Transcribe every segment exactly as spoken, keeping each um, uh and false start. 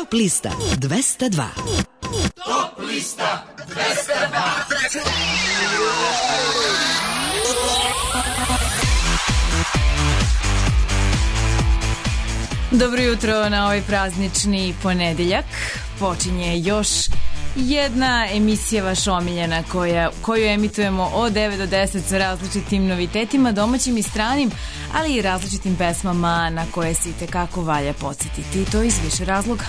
Top lista dvesta dva. Top lista dvesta dva. Dobro jutro na ovaj praznični ponedeljak. Počinje još jedna emisija vaša omiljena koja, koju emitujemo od devet do deset sa različitim novitetima, domaćim i stranim, ali i različitim pesmama na koje se itekako valja podsjetiti, i to iz više razloga.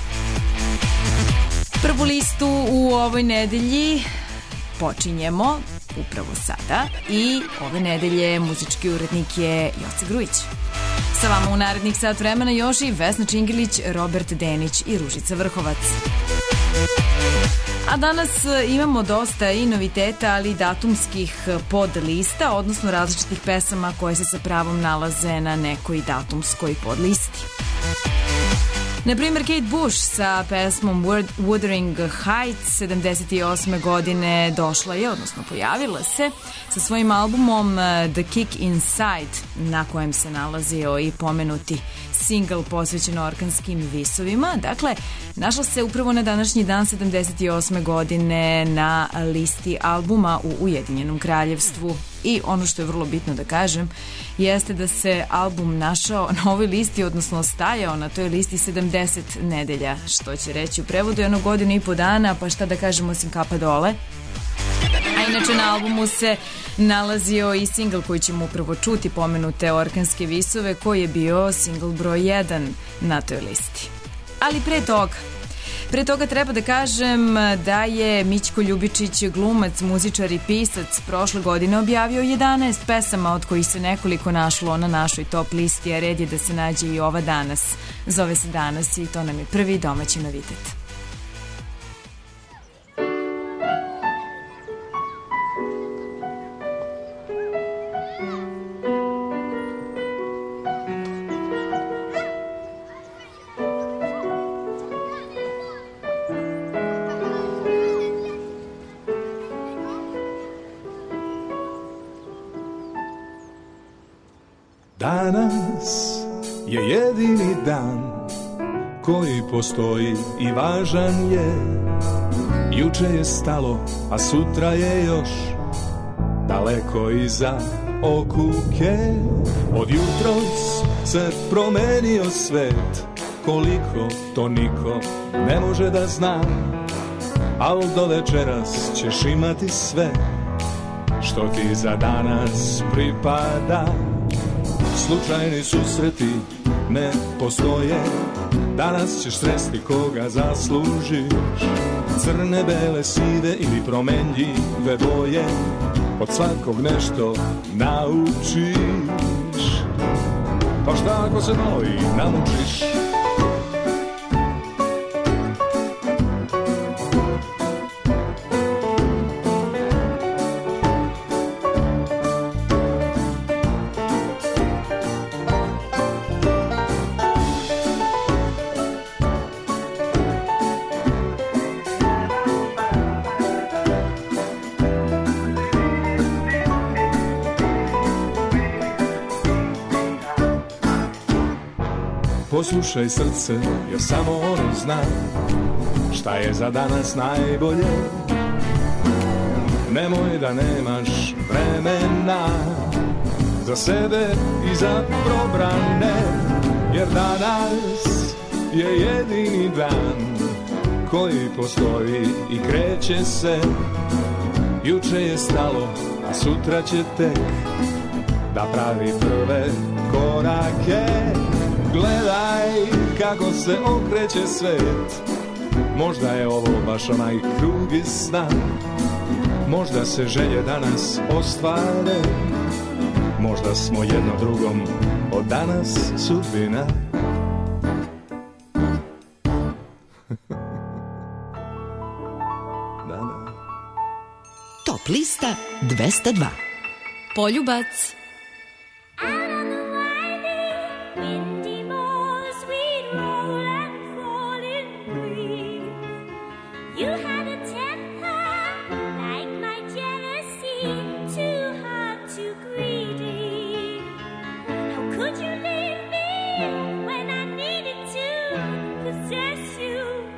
Prvu listu u ovoj nedelji počinjemo upravo sada i ove nedelje muzički urednik je Joce Grujić. Sa vama u narednih sat vremena još i Vesna Čingilić, Robert Denić i Ružica Vrhovac. A danas imamo dosta i noviteta, ali i datumskih podlista, odnosno različitih pesama koje se sa pravom nalaze na nekoj datumskoj podlisti. Na primjer, Kate Bush sa pesmom Wuthering Heights sedamdeset osme godine došla je, odnosno pojavila se sa svojim albumom The Kick Inside, na kojem se nalazio i pomenuti singl posvećen orkanskim visovima. Dakle, našla se upravo na današnji dan sedamdeset osme godine na listi albuma u Ujedinjenom kraljevstvu. I ono što je vrlo bitno da kažem jeste da se album našao na ovoj listi, odnosno stajao na toj listi sedamdeset nedelja, što će reći u prevodu jedno godinu i po dana, pa šta da kažemo osim kapa dole. A inače na albumu se nalazio i singl koji ćemo upravo čuti, pomenute Orkanske visove, koji je bio singl broj jedan na toj listi. Ali pre toga Pre toga treba da kažem da je Mićko Ljubičić, glumac, muzičar i pisac, prošle godine objavio jedanaest pesama, od kojih se nekoliko našlo na našoj top listi, a red je da se nađe i ova danas. Zove se Danas i to nam je prvi domaći novitet. Danas je jedini dan koji postoji i važan je. Juče je stalo, a sutra je još daleko iza okuke. Od jutros se promenio svet, koliko to niko ne može da zna. Al do večeras ćeš imati sve što ti za danas pripada. Slučajni susreti ne postoje, danas ćeš sresti koga zaslužiš. Crne, bele, sive ili promenljive boje, od svakog nešto naučiš. Pa šta ako se malo i namučiš? Poslušaj srce, jer samo ono zna šta je za danas najbolje. Nemoj da nemaš vremena za sebe i za probrane, jer danas je jedini dan koji postoji i kreće se. Juče je stalo, a sutra će tek da pravi prve korake. Gledaj kako se okreće svet, možda je ovo baš onaj krug iz sna. Možda se želje danas ostvare, možda smo jedno drugom od danas sudbina. Da, da. Top lista dvesta dva. Poljubac. Could you leave me when I needed to possess you?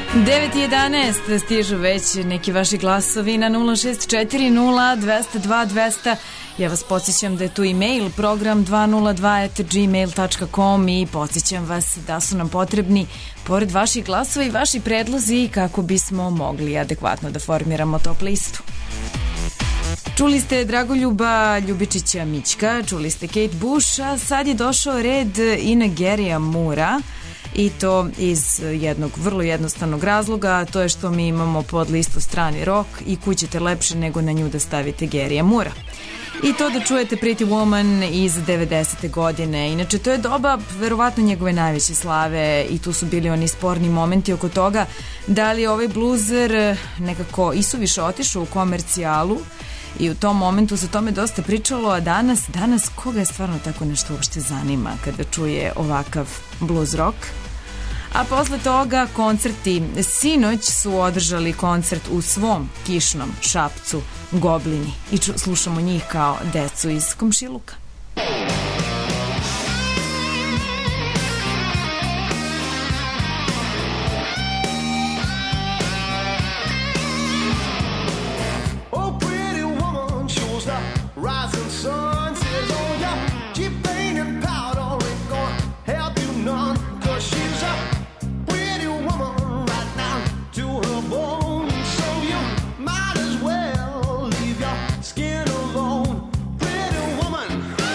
devet i jedanaest stižu već neki vaši glasovi na nula šest četiri nula dva nula dva dva nula nula. Ja vas podsjećam da je tu e-mail program dva nula dva at gmail tačka com i podsjećam vas da su nam potrebni pored vaših glasova i vaši predlozi kako bismo mogli adekvatno da formiramo top listu. Čuli ste Dragoljuba Ljubičića Mićka, čuli ste Kate Bush, a sad je došao red i na Garya Moorea. I to iz jednog vrlo jednostavnog razloga, a to je što mi imamo pod listu strani rock i kućete lepše nego na nju da stavite Garya Moorea. I to da čujete Pretty Woman iz devedesete godine. Inače, to je doba verovatno njegove najveće slave i tu su bili oni sporni momenti oko toga da li je ovaj bluzer nekako isuviše otišao u komercijalu i u tom momentu se tome dosta pričalo, a danas, danas koga je stvarno tako nešto uopšte zanima kada čuje ovakav blues rock? A posle toga koncerti. Sinoć su održali koncert u svom kišnom Šapcu Goblini i ču, slušamo njih kao decu iz komšiluka. Skin alone, pretty woman.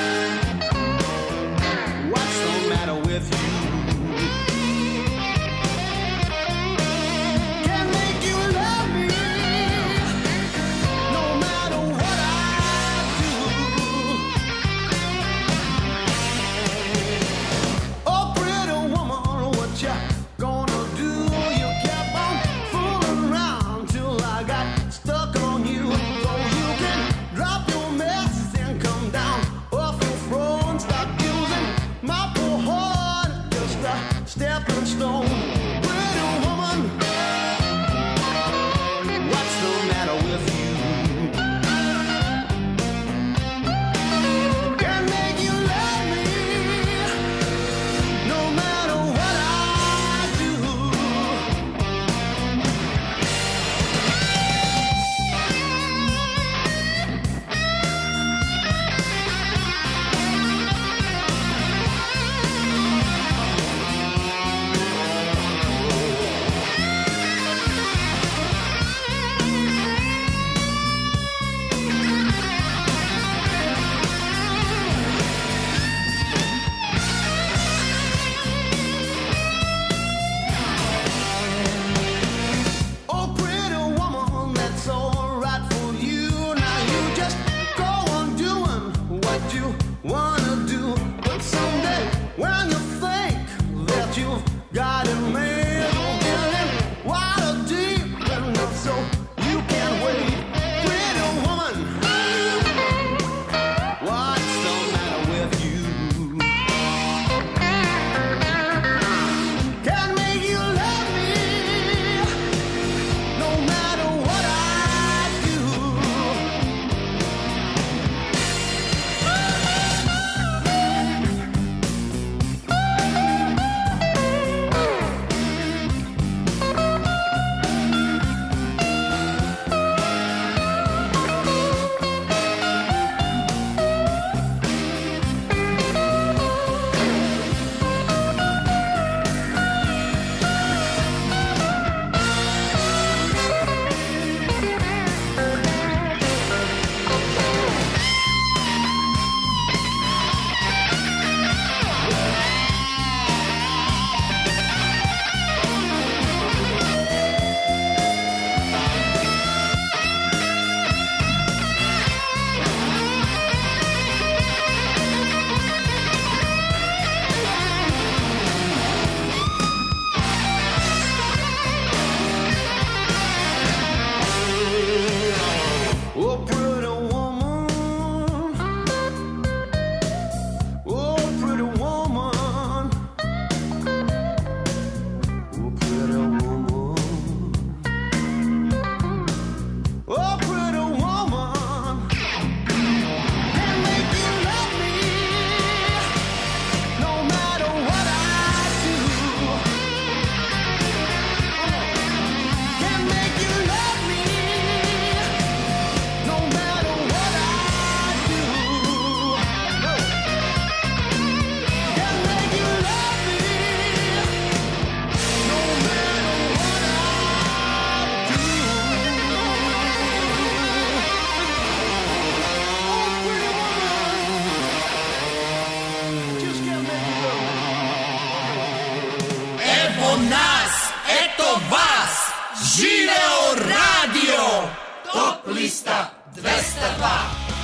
nas, eto vas, živeo radio, Top lista dvesta dva.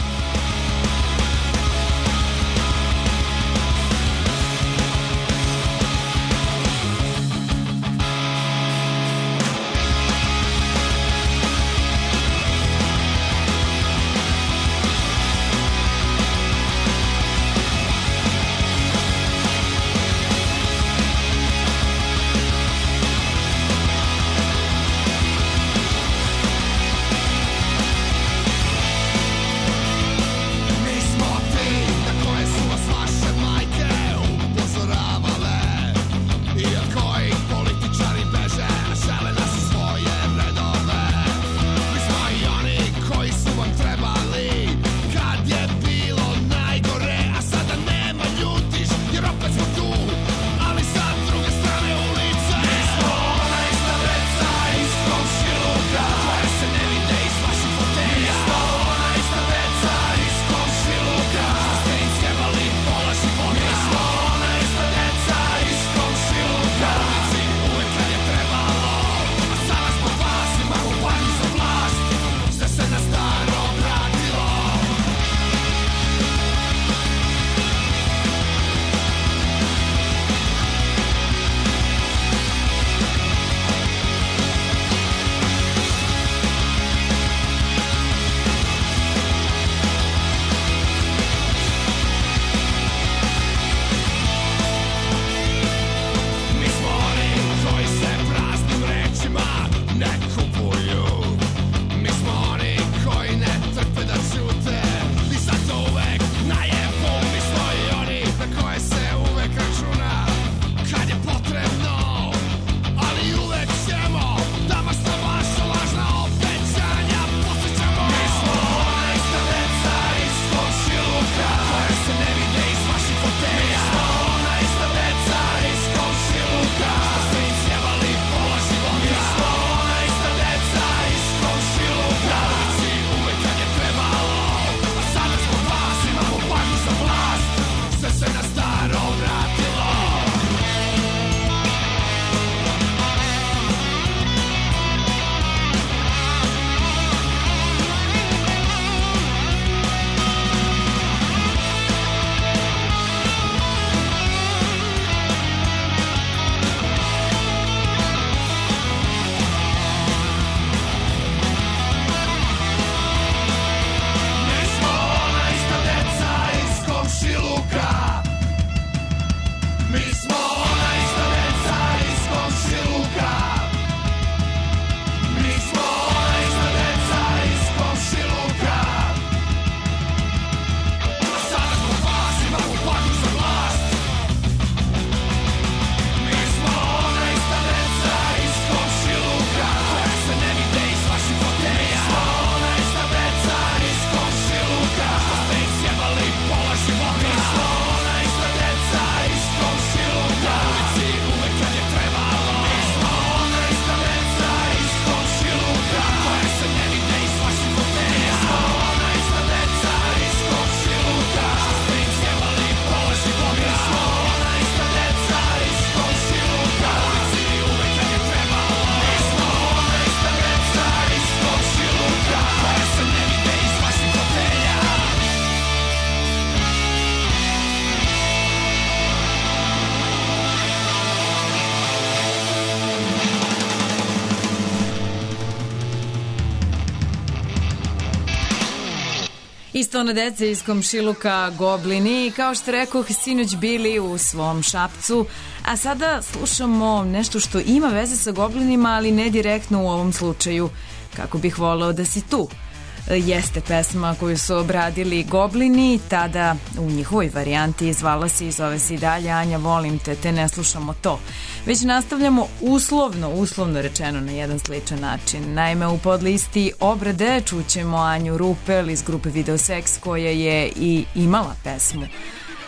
Isto ona deca iz komšiluka Goblini, kao što rekoh, sinoć bili u svom Šapcu, a sada slušamo nešto što ima veze sa Goblinima, ali ne direktno u ovom slučaju, kako bih voleo da si tu. Jeste pesma koju su obradili Goblini, tada u njihovoj varijanti zvala se i zove se i dalje Anja volim te, te ne slušamo to. Već nastavljamo uslovno, uslovno rečeno na jedan sličan način. Naime, u podlisti obrade čućemo Anju Rupel iz grupe Videosex, koja je i imala pesmu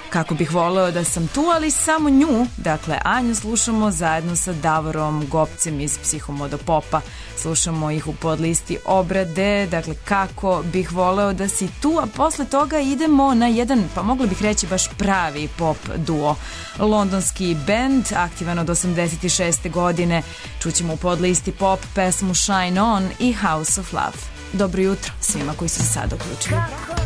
Kako bih voleo da sam tu, ali samo nju, dakle Anju, slušamo zajedno sa Davorom Gopcem iz Psihomodopopa. Slušamo ih u podlisti obrade, dakle Kako bih voleo da si tu, a posle toga idemo na jedan, pa mogla bih reći baš pravi pop duo. Londonski band, aktivan od osamdeset šeste godine, čućemo u podlisti pop pesmu Shine On i House of Love. Dobro jutro svima koji su se sad uključili.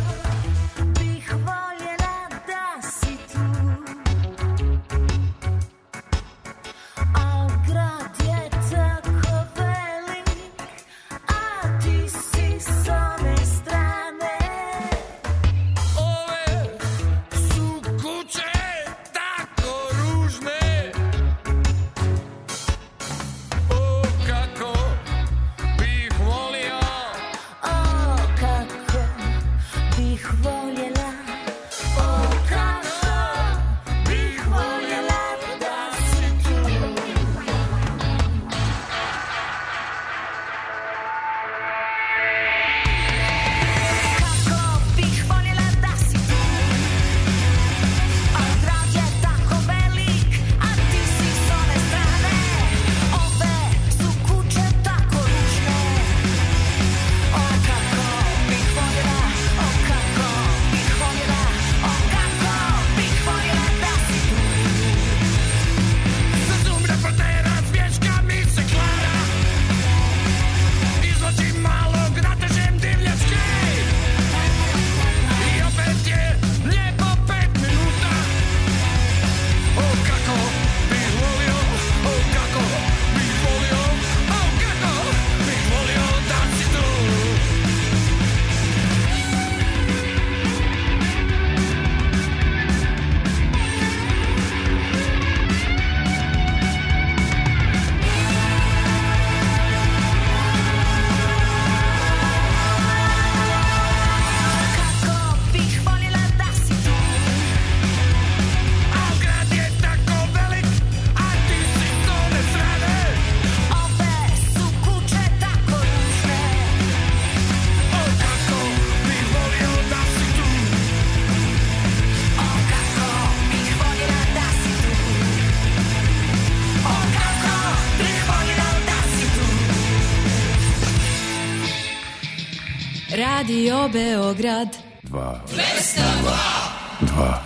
Radio Beograd Dva. dvesta dva. Dva.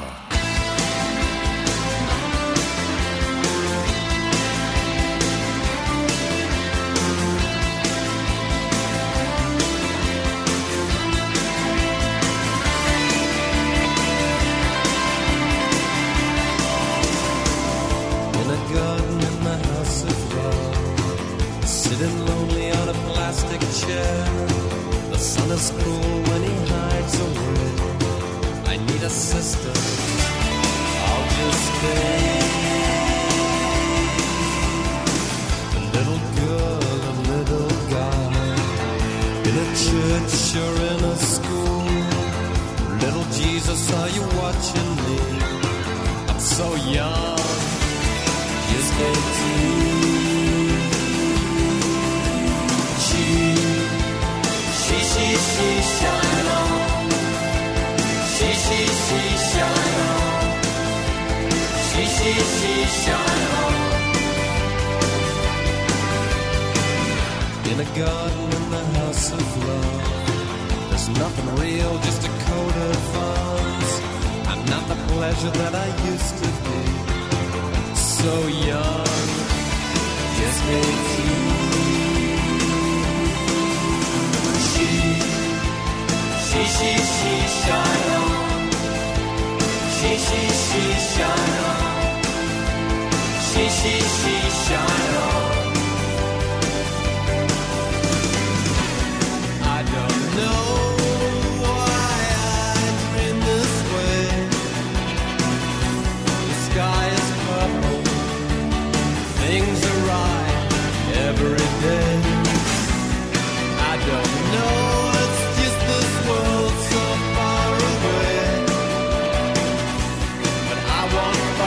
In a garden in the house of love, sitting lonely on a plastic chair. The sun is cruel when he hides away. I need a sister, I'll just stay. A little girl, a little guy, in a church or in a school. Little Jesus, are you watching me? I'm so young, just eighteen. She She, she, she, shine on. She, she, she, shine on. She, she, she, shine on. In a garden in the house of love, there's nothing real, just a coat of arms. I'm not the pleasure that I used to be. So young, just eighteen. She, she, she, shine on. She, she, she, shine on. She, she, she, shine on. I don't know why I dream this way. The sky is purple, things are right every day. I don't know. World so far away, but I want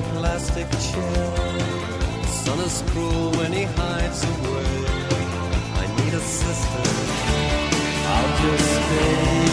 a plastic chair. The sun is cruel when he hides away. I need a sister, I'll just stay.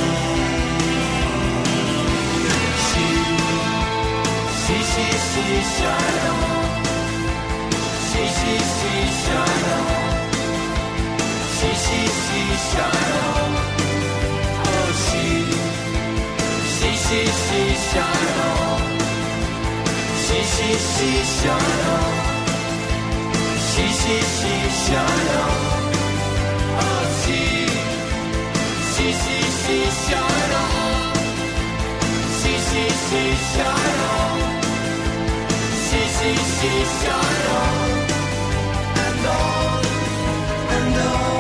She, she, she, she, shine on. She, she, she, shine on. She, she, she, shine on. Oh, she, she, she, she, shine on. She, she, she, shine on. She, she, she, shine on. Oh, she, she, she, she, shine on. She, she, she, shine on. She, she, she, shine on. And on, and on.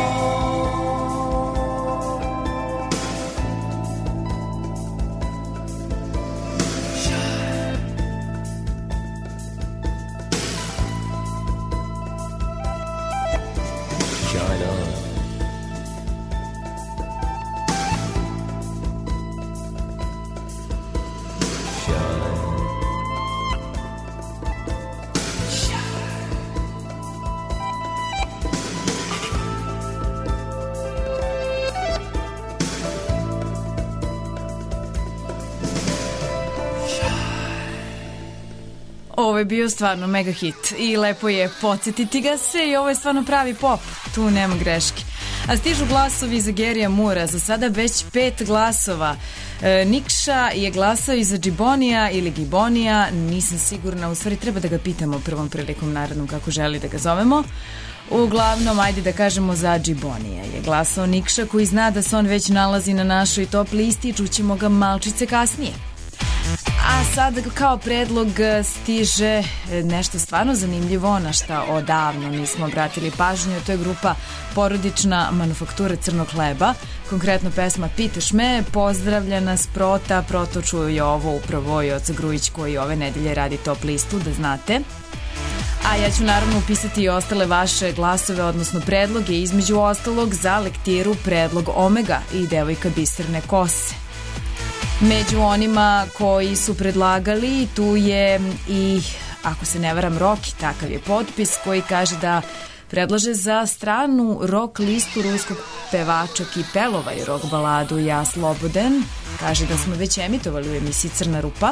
Ovo je bio stvarno mega hit i lepo je podsjetiti ga se i ovo je stvarno pravi pop, tu nema greške. A stižu glasovi za Gerija Mura, za sada već pet glasova. E, Nikša je glasao i za Džibonija ili Gibonija, nisam sigurna, u stvari treba da ga pitamo prvom prilikom narednom kako želi da ga zovemo. Uglavnom, ajde da kažemo za Džibonija je glasao Nikša koji zna da se on već nalazi na našoj top listi i čućemo ga malčice kasnije. A sad kao predlog stiže nešto stvarno zanimljivo na šta odavno nismo obratili pažnju, to je grupa Porodična manufaktura crnog hleba, konkretno pesma Pitaš me, pozdravlja nas Prota, Proto čuje ovo upravo i Oca Grujić koji ove nedelje radi top listu, da znate. A ja ću naravno upisati i ostale vaše glasove, odnosno predloge, između ostalog za lektiru predlog Omega i Devojka biserne kose. Među onima koji su predlagali tu je i, ako se ne varam, Roki, takav je potpis, koji kaže da predlaže za stranu rock listu ruskog pevača Kipelova i rock baladu Ja sloboden. Kaže da smo već emitovali u emisiji Crna rupa.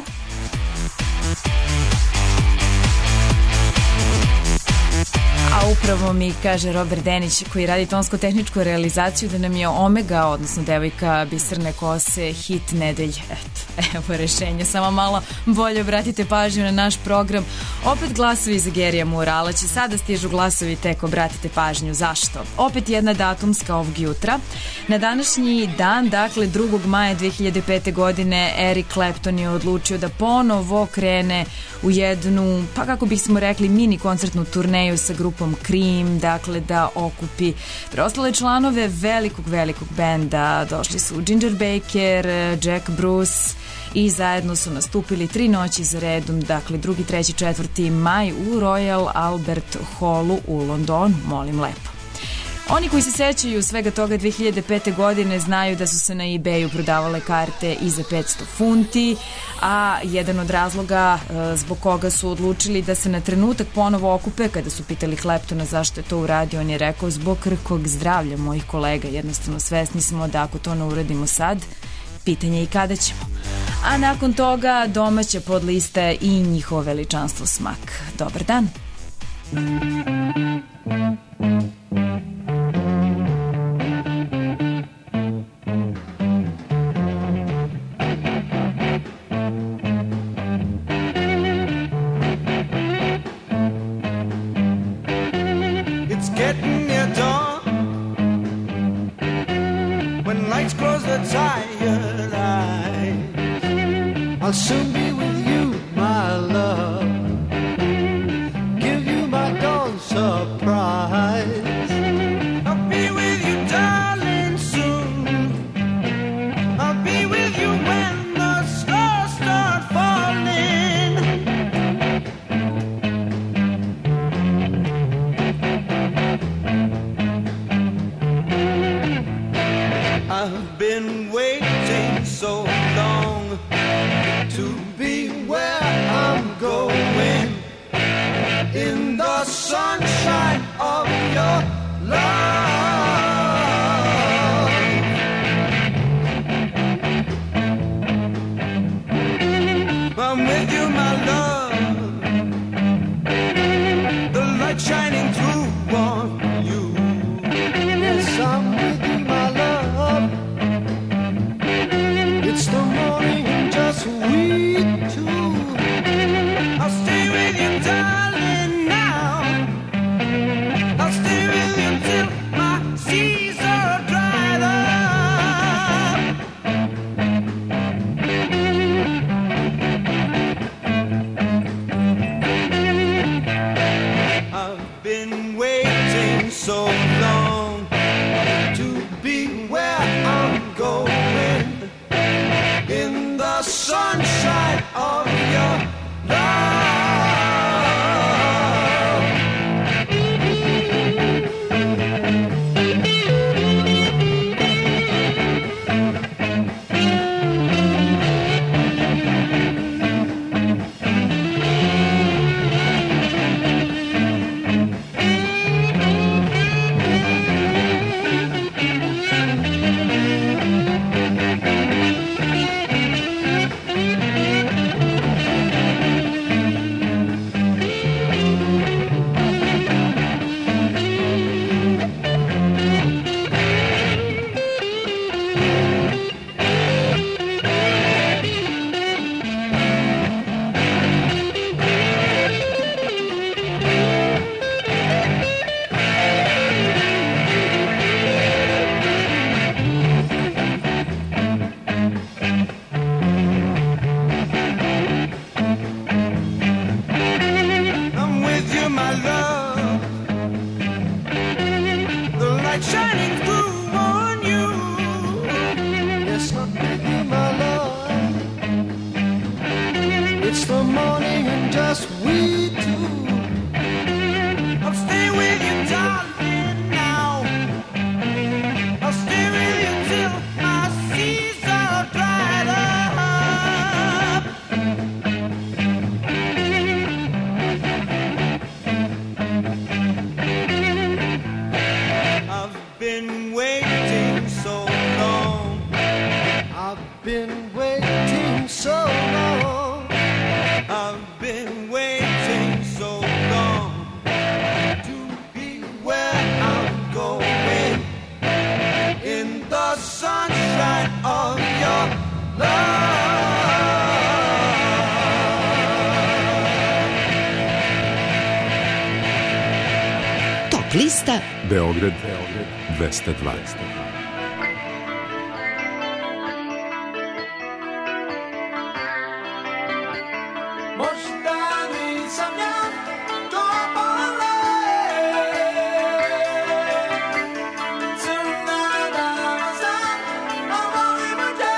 A upravo mi kaže Robert Denić koji radi tonsko-tehničku realizaciju da nam je Omega, odnosno Devojka biserne kose, hit nedelje. Eto, evo rešenje, samo malo bolje obratite pažnju na naš program. Opet glasovi za Gerija Murala, će sada stižu glasovi, tek obratite pažnju. Zašto? Opet jedna datumska ovog jutra. Na današnji dan, dakle drugog maja dve hiljade pete. godine, Eric Clapton je odlučio da ponovo krene u jednu, pa kako bismo rekli, mini koncertnu turneju sa grupom Cream, dakle da okupi preostale članove velikog, velikog benda. Došli su Ginger Baker, Jack Bruce i zajedno su nastupili tri noći za redom, dakle drugi, treći, četvrti maj u Royal Albert Hallu u Londonu, molim lepo. Oni koji se sećaju svega toga dve hiljade pete. godine znaju da su se na eBayu prodavale karte i za petsto funti, a jedan od razloga e, zbog koga su odlučili da se na trenutak ponovo okupe, kada su pitali Claptona zašto je to uradio, on je rekao zbog krhkog zdravlja mojih kolega, jednostavno svesni smo da ako to ne uradimo sad, pitanje je i kada ćemo. A nakon toga domaća podlista i njihovo veličanstvo Smak. Dobar dan. I'll soon be with you, my love. Give you my dawn surprise. I'll be with you, darling, soon. I'll be with you when the stars start falling. I've been waiting so long to be where I'm going. light shining through on you. Yes, I'm with you, my love. It's the morning and just we two. I'll stay with you, darling, now. I'll stay with you till my seas are dried up. I've been waiting so long. I've been waiting so long. I've been waiting so long to be where I'm going in the sunshine of your love. Top lista Beograd, dvesta dva. Možda nisam ja dobala, crna dana znam, a volim te.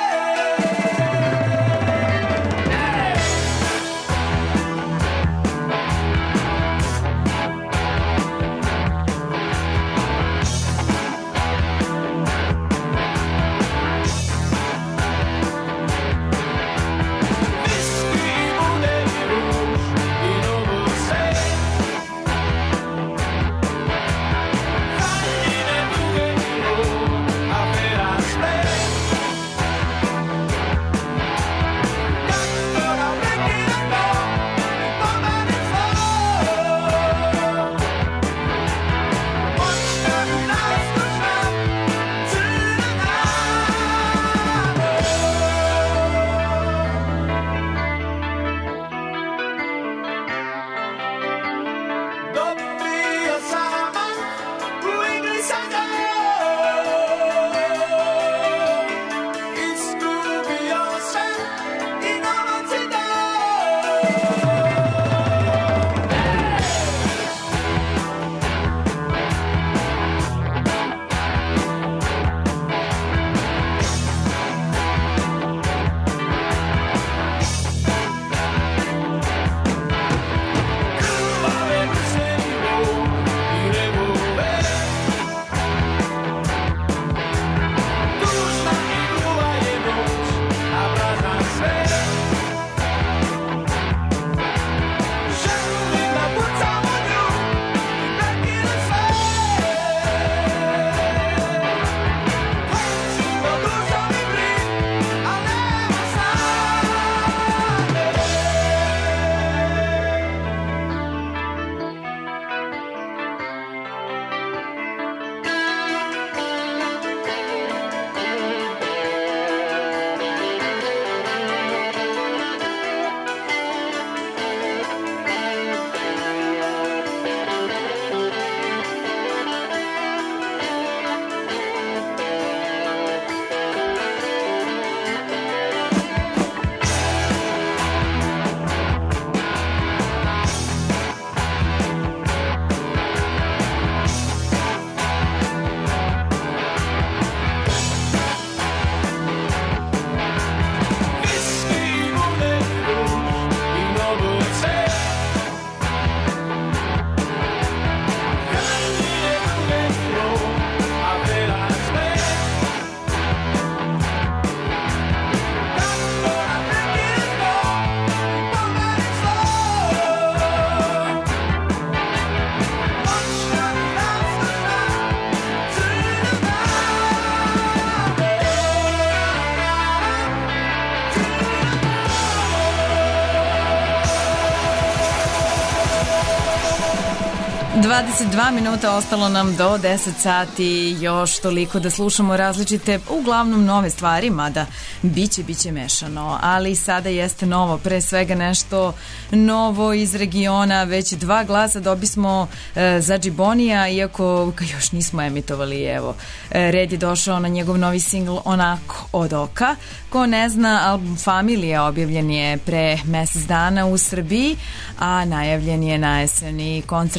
dvadeset dva minuta ostalo nam do deset sati, još toliko da slušamo različite, uglavnom nove stvari, mada biće, biće mešano, ali sada jeste novo, pre svega nešto novo iz regiona, već dva glasa dobismo e, za Džibonija, iako ga još nismo emitovali, evo, e, red je došao na njegov novi singl Onako od oka. Ko ne zna, album Familija objavljen je pre mesec dana u Srbiji, a najavljen je na jeseni koncert Džibonija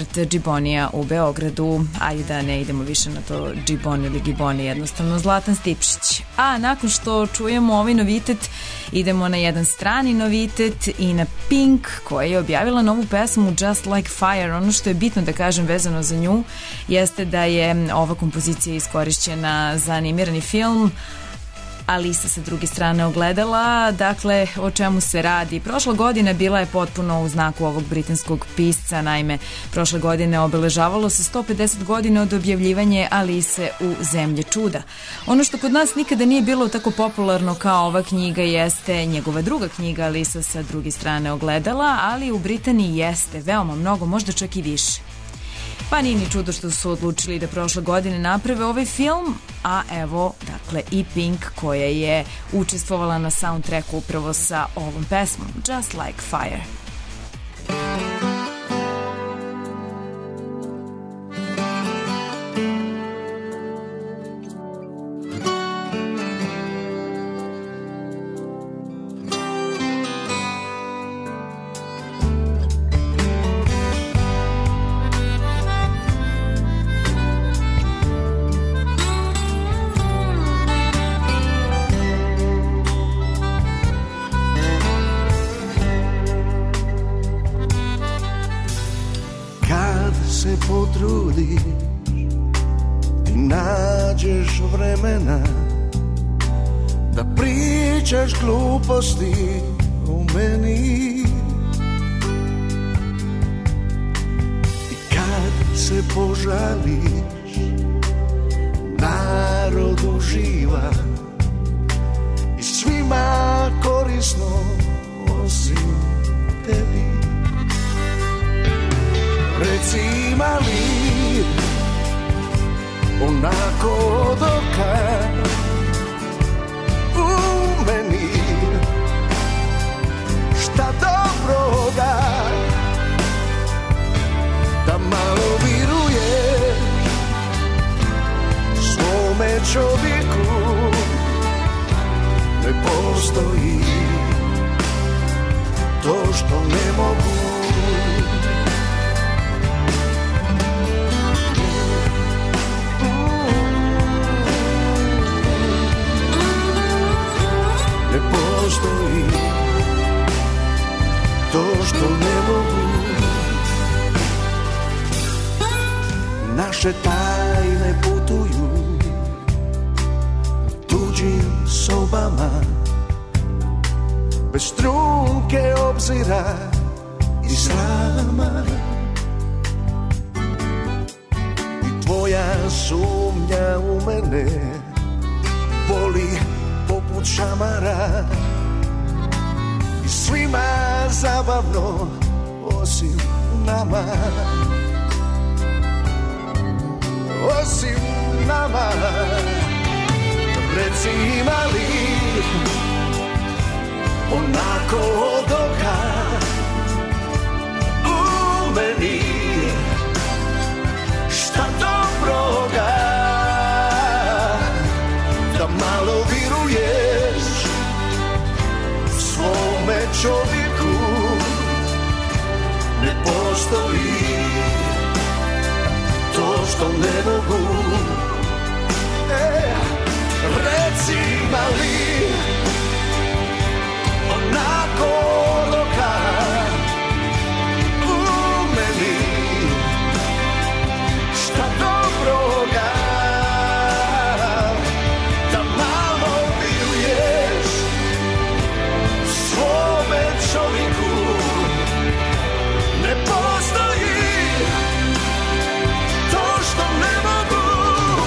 Gibonija u Beogradu. Ajde da ne idemo više na to Gibon ili Giboni, jednostavno Zlatan Stipšić. A nakon što čujemo ovaj novitet, idemo na jedan strani novitet i na Pink, koja je objavila novu pesmu Just Like Fire. Ono što je bitno da kažem vezano za nju jeste da je ova kompozicija iskorišćena za animirani film Alisa sa druge strane ogledala. Dakle, o čemu se radi? Prošla godina bila je potpuno u znaku ovog britanskog pisca. Naime, prošle godine obeležavalo se sto pedeset godina od objavljivanja Alise u Zemlje čuda. Ono što kod nas nikada nije bilo tako popularno kao ova knjiga jeste njegova druga knjiga Alisa sa druge strane ogledala, ali u Britaniji jeste veoma mnogo, možda čak i više. Pa nije ni čudo što su odlučili da prošle godine naprave ovaj film, a evo, dakle, i Pink koja je učestvovala na soundtracku upravo sa ovom pesmom, Just Like Fire. Gluposti u meni i kad se požališ, narod uživa i svima korisno osim tebi. Reci ima li onako do kad u meni šta dobroga, da malo viruješ svome čovjeku, ne postoji to što ne mogu. Ne postoji to što ne mogu. Naše tajne putuju tuđim sobama, bez trunke obzira i srama. I tvoja sumnja u mene boli poput šamara i svima zabavno osim nama, osim nama. Reci ima li onako dokad u meni šta dobroga, da malo viruješ svome čovjeku, ne postoji to što ne mogu. E, reci ima li onako dokad u meni šta dobroga, da malo viruješ svome čovjeku, ne postoji to što ne mogu.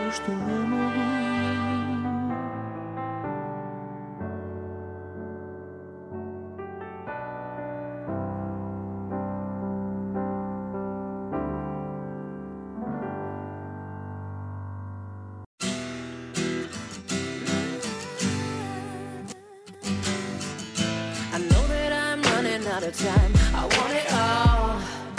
što ne mogu. Out of time, I want it all,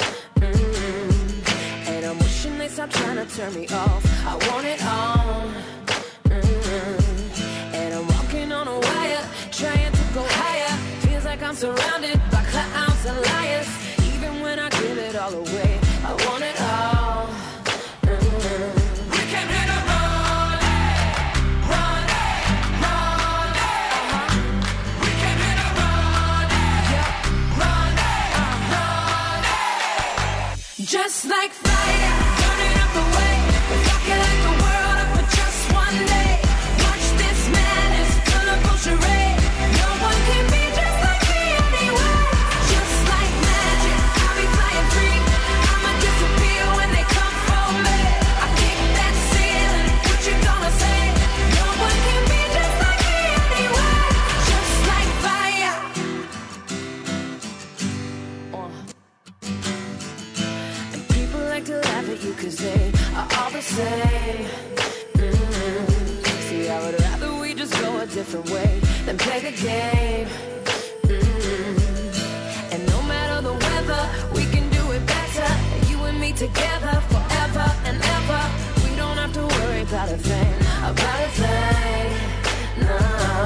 mm-hmm. And I'm wishing they stop trying to turn me off. I want it all, mm-hmm. And I'm walking on a wire, trying to go higher. Feels like I'm surrounded by clowns and liars. Even when I give it all away, I want it all, mm-hmm. We came here to run it, run it, run it. Uh-huh. We came here to run it, yeah. Just like fire, burning up the way. If I could light the world up for just one day, watch this madness, colorful charade. No one can be just like me anyway. Just like magic, I'll be flying free. I'ma disappear when they come for me. I kick that ceiling, what you gonna say? No one can be just like me anyway. Just like fire. Uh. To laugh at you cause they are all the same, mm-hmm. See, I would rather we just go a different way than play the game, mm-hmm. And no matter the weather, we can do it better. You and me together forever and ever. We don't have to worry about a thing, about a thing, no.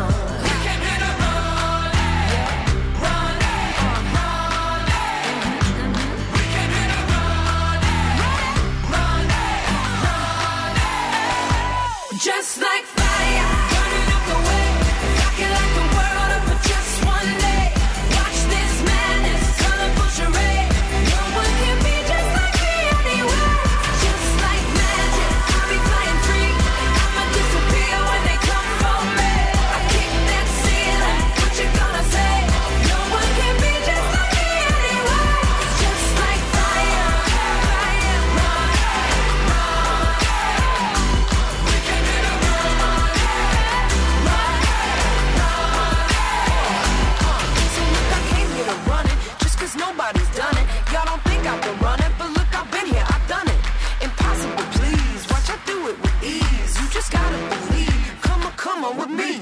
Just like fire, burning up the way. If I could light the world up for just one day, watch this madness, colorful charade. No one can be just like me anyway. Just like magic, I'll be flying free. I'ma disappear when they come for me. I kick that ceiling, what you gonna say? No one can be just like me anyway. Just like fire, fire, run, run. We can nobody's done it. Y'all don't think I've been running, but look, I've been here, I've done it. Impossible, please. Watch I do it with ease. You just gotta believe. Come on, come on with me.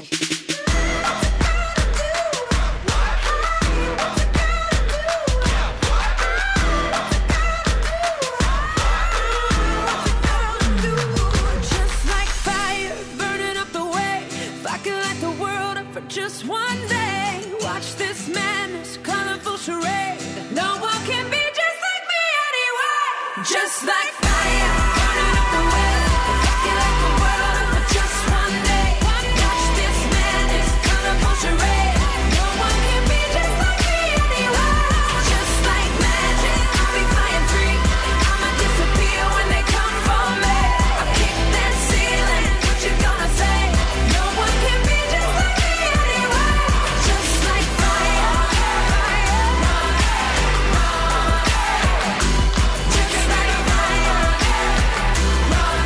Just like fire, burning up the way. If I could light the world up for just one day, watch this madness, colorful charade. No one can be just like me anyway. Just like fire, burning up the way. If I could light the world up for just one day, watch this madness, colorful charade. No one can be just like me anyway. Just like magic, I'll be flying free. I'ma disappear when they come for me. I kick that ceiling, what you gonna say? No one can be just like me anyway. Just like fire, fire, run, run. Just like fire, run,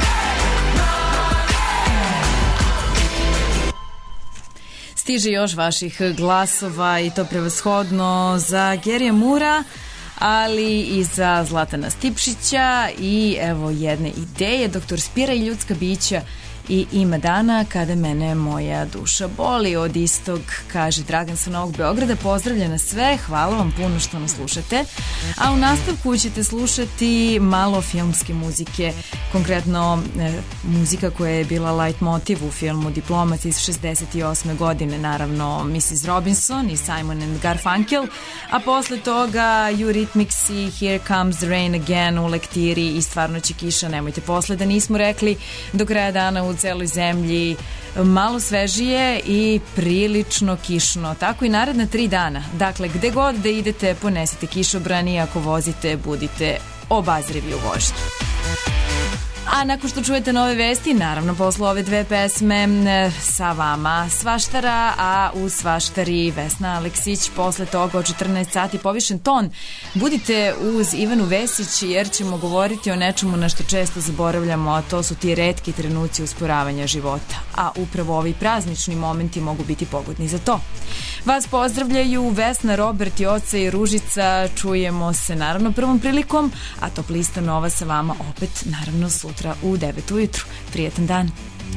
run. Stiže još vaših glasova i to prevashodno za Gerija Mura, ali i za Zlatana Stipšića i evo jedne ideje, doktor Spira i ljudska bića i ima dana kada mene moja duša boli. Od istog, kaže Dragan sa Novog Beograda. Pozdravlja na sve, hvala vam puno što nas slušate. A u nastavku ćete slušati malo filmske muzike, konkretno e, muzika koja je bila light motiv u filmu Diplomac iz šezdeset osme godine, naravno missus Robinson i Simon and Garfunkel, a posle toga Eurythmics i Here Comes the Rain Again u lektiri i Stvarno će kiša, nemojte posle da nismo rekli, do kraja dana u celoj zemlji malo svežije i prilično kišno, tako i naredna tri dana. Dakle, gde god da idete, ponesite kišobran i ako vozite, budite obazrivi u vožnji. A nakon što čujete nove vesti, naravno posle ove dve pesme sa vama Svaštara, a u Svaštari Vesna Aleksić. Posle toga od četrnaest sati povišen ton. Budite uz Ivanu Vesić jer ćemo govoriti o nečemu na što često zaboravljamo, a to su ti retki trenuci usporavanja života. A upravo ovi praznični momenti mogu biti pogodni za to. Vas pozdravljaju Vesna, Robert, Joca i Ružica. Čujemo se naravno prvom prilikom, a Top lista nova sa vama opet naravno sutra u devet ujutru. Prijetan dan.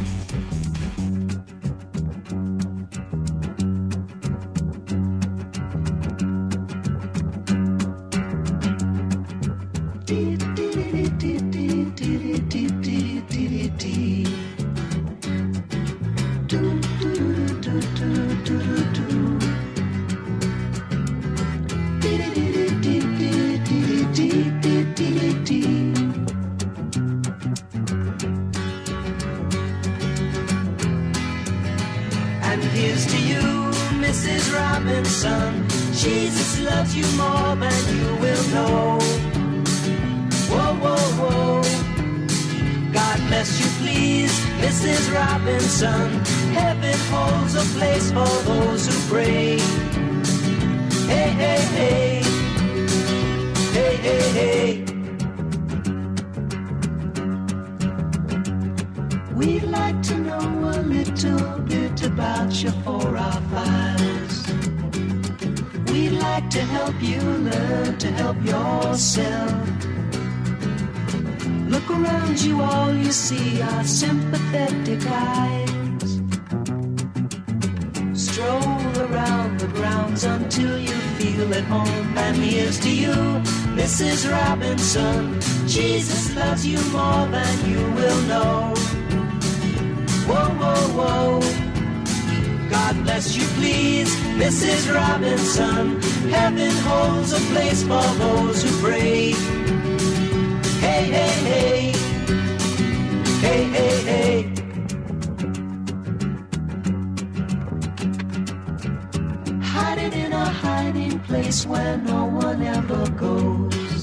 And here's to you, Missus Robinson. Jesus loves you more than you will know. Whoa, whoa, whoa. God bless you, please, Missus Robinson. Heaven holds a place for those who pray. Hey, hey, hey. Hey, hey, hey. We'd like to know a little bit about you for our files. We'd like to help you learn to help yourself. Look around you, all you see are sympathetic eyes. Stroll around the grounds until you feel at home. And here's to you, Missus Robinson. Jesus loves you more than you will know. Whoa, whoa, whoa. God bless you, please, Missus Robinson. Heaven holds a place for those who pray. Hey, hey, hey. Hey, hey, hey. Hide it in a hiding place where no one ever goes.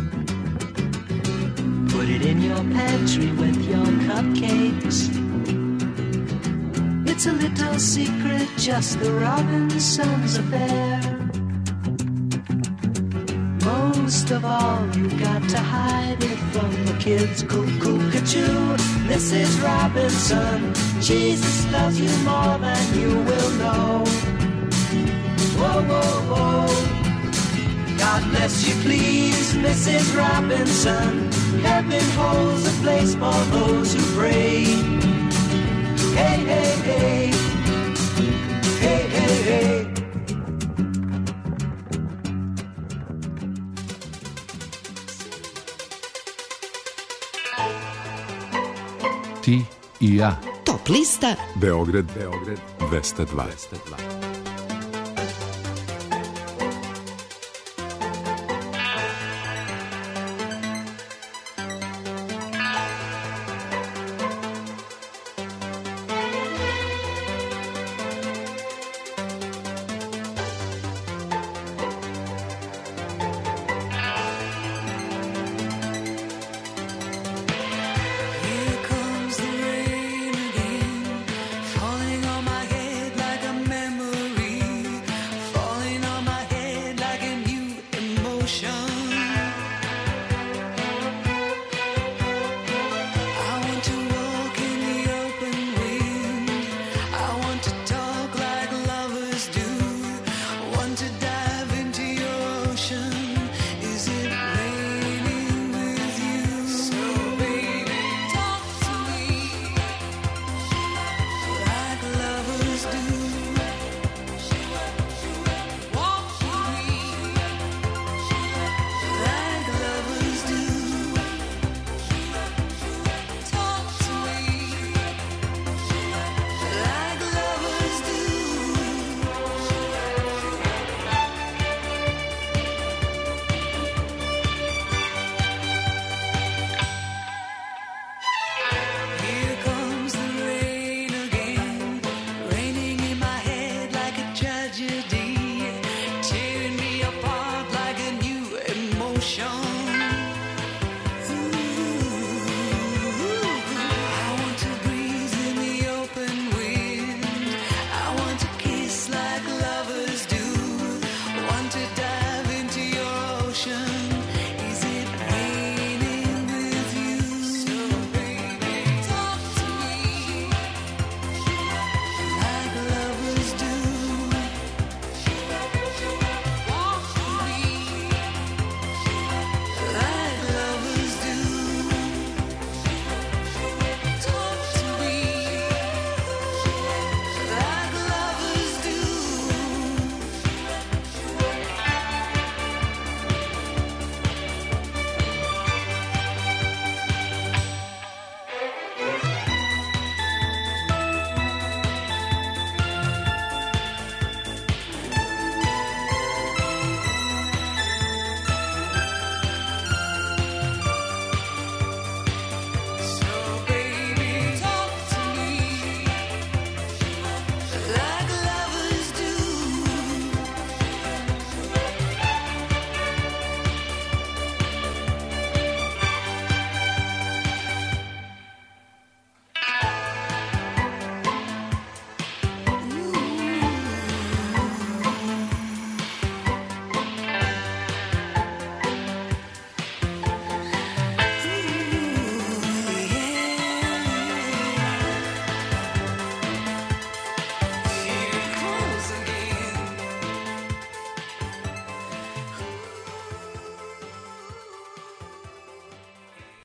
Put it in your pantry with your cupcakes. It's a little secret, just the Robinsons' affair. Most of all, you got to hide it from the kids. Cuckoo-ca-choo, Missus Robinson. Jesus loves you more than you will know. Whoa, whoa, whoa. God bless you, please, Missus Robinson. Heaven holds a place for those who pray. Hey, hey, hey. Hey, hey, hey. Ti i ja. Top lista Beograd, Beograd, dvesta dva.